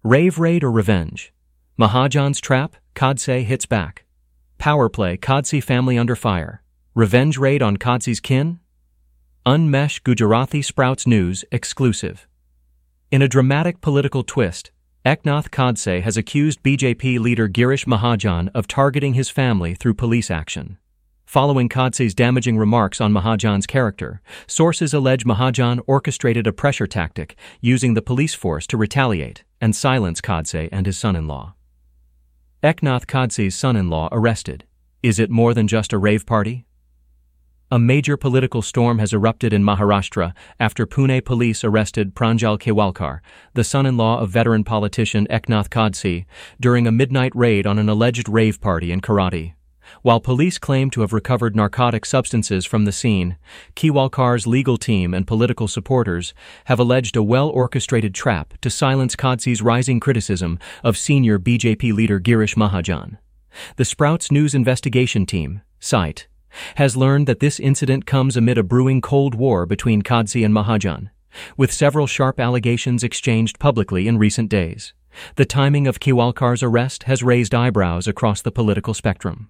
Rave raid or revenge? Mahajan's trap, Khodse hits back. Power play, Khodse family under fire. Revenge raid on Khodse's kin? Unmesh Gujarati Sprouts News exclusive. In a dramatic political twist, Eknath Khodse has accused BJP leader Girish Mahajan of targeting his family through police action. Following Khodse's damaging remarks on Mahajan's character, sources allege Mahajan orchestrated a pressure tactic using the police force to retaliate and silence Khodse and his son-in-law. Eknath Khodse's son-in-law arrested. Is it more than just a rave party? A major political storm has erupted in Maharashtra after Pune police arrested Pranjal Khewalkar, the son-in-law of veteran politician Eknath Khodse, during a midnight raid on an alleged rave party in Karadi. While police claim to have recovered narcotic substances from the scene, Khewalkar's legal team and political supporters have alleged a well-orchestrated trap to silence Khodse's rising criticism of senior BJP leader Girish Mahajan. The Sprouts News investigation team, SITE, has learned that this incident comes amid a brewing Cold War between Khodse and Mahajan, with several sharp allegations exchanged publicly in recent days. The timing of Khewalkar's arrest has raised eyebrows across the political spectrum.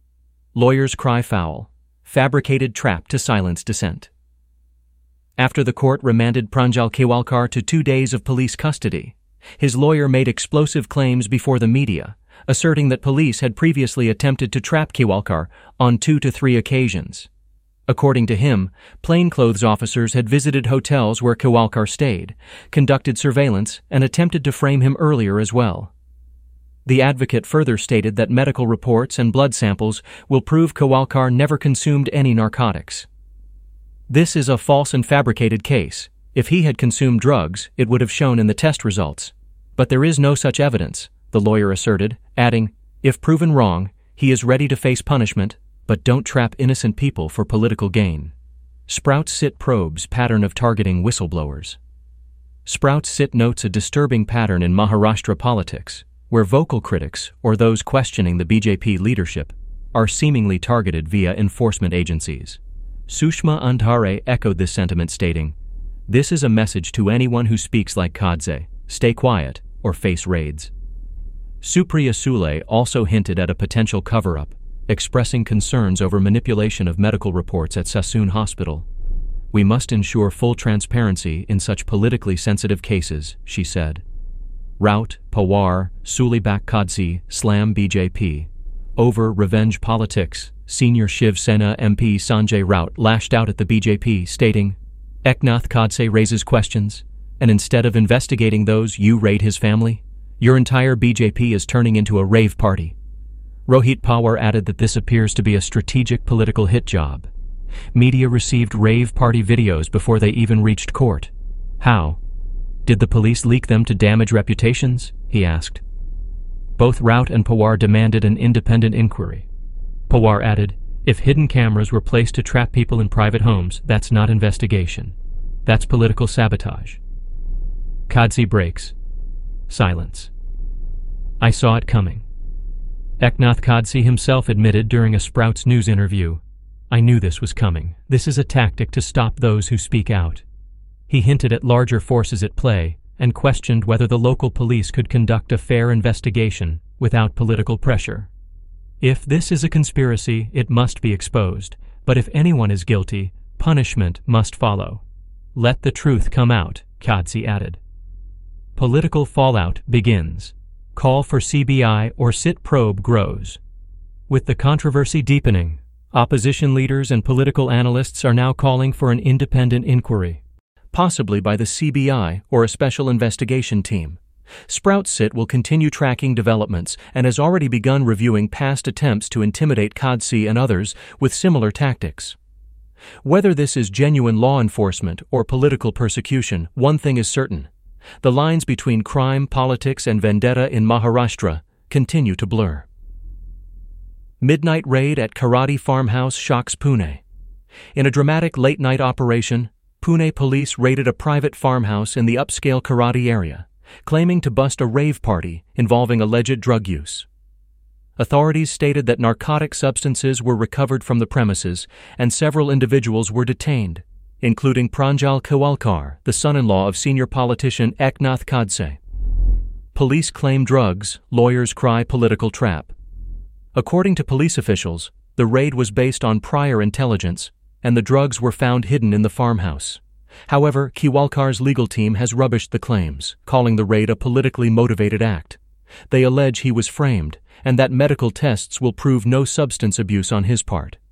Lawyers cry foul. Fabricated trap to silence dissent. After the court remanded Pranjal Khewalkar to 2 days of police custody, his lawyer made explosive claims before the media, asserting that police had previously attempted to trap Khewalkar on 2 to 3 occasions. According to him, plainclothes officers had visited hotels where Khewalkar stayed, conducted surveillance, and attempted to frame him earlier as well. The advocate further stated that medical reports and blood samples will prove Khewalkar never consumed any narcotics. This is a false and fabricated case. If he had consumed drugs, it would have shown in the test results. But there is no such evidence, the lawyer asserted, adding, if proven wrong, he is ready to face punishment, but don't trap innocent people for political gain. Sprouts SIT probes pattern of targeting whistleblowers. Sprouts SIT notes a disturbing pattern in Maharashtra politics, where vocal critics, or those questioning the BJP leadership, are seemingly targeted via enforcement agencies. Sushma Andhare echoed this sentiment, stating, "This is a message to anyone who speaks like Khodse: stay quiet or face raids." Supriya Sule also hinted at a potential cover-up, expressing concerns over manipulation of medical reports at Sassoon Hospital. "We must ensure full transparency in such politically sensitive cases," she said. Raut, Pawar, Sule back Khodse, slam BJP. Over revenge politics, senior Shiv Sena MP Sanjay Raut lashed out at the BJP, stating, "Eknath Khodse raises questions, and instead of investigating those, you raid his family? Your entire BJP is turning into a rave party." Rohit Pawar added that this appears to be a strategic political hit job. Media received rave party videos before they even reached court. How? Did the police leak them to damage reputations? He asked. Both Raut and Pawar demanded an independent inquiry. Pawar added, if hidden cameras were placed to trap people in private homes, that's not investigation. That's political sabotage. Khodse breaks. Silence. I saw it coming. Eknath Khodse himself admitted during a Sprouts News interview, I knew this was coming. This is a tactic to stop those who speak out. He hinted at larger forces at play and questioned whether the local police could conduct a fair investigation without political pressure. If this is a conspiracy, it must be exposed, but if anyone is guilty, punishment must follow. Let the truth come out, Khodse added. Political fallout begins. Call for CBI or SIT probe grows. With the controversy deepening, opposition leaders and political analysts are now calling for an independent inquiry, possibly by the CBI or a special investigation team. Sprouts SIT will continue tracking developments and has already begun reviewing past attempts to intimidate Khodse and others with similar tactics. Whether this is genuine law enforcement or political persecution, one thing is certain. The lines between crime, politics, and vendetta in Maharashtra continue to blur. Midnight raid at Karadi farmhouse shocks Pune. In a dramatic late-night operation, Pune police raided a private farmhouse in the upscale Karadi area, claiming to bust a rave party involving alleged drug use. Authorities stated that narcotic substances were recovered from the premises and several individuals were detained, including Pranjal Khewalkar, the son-in-law of senior politician Eknath Khodse. Police claim drugs, lawyers cry political trap. According to police officials, the raid was based on prior intelligence, and the drugs were found hidden in the farmhouse. However, Kiwalkar's legal team has rubbished the claims, calling the raid a politically motivated act. They allege he was framed, and that medical tests will prove no substance abuse on his part.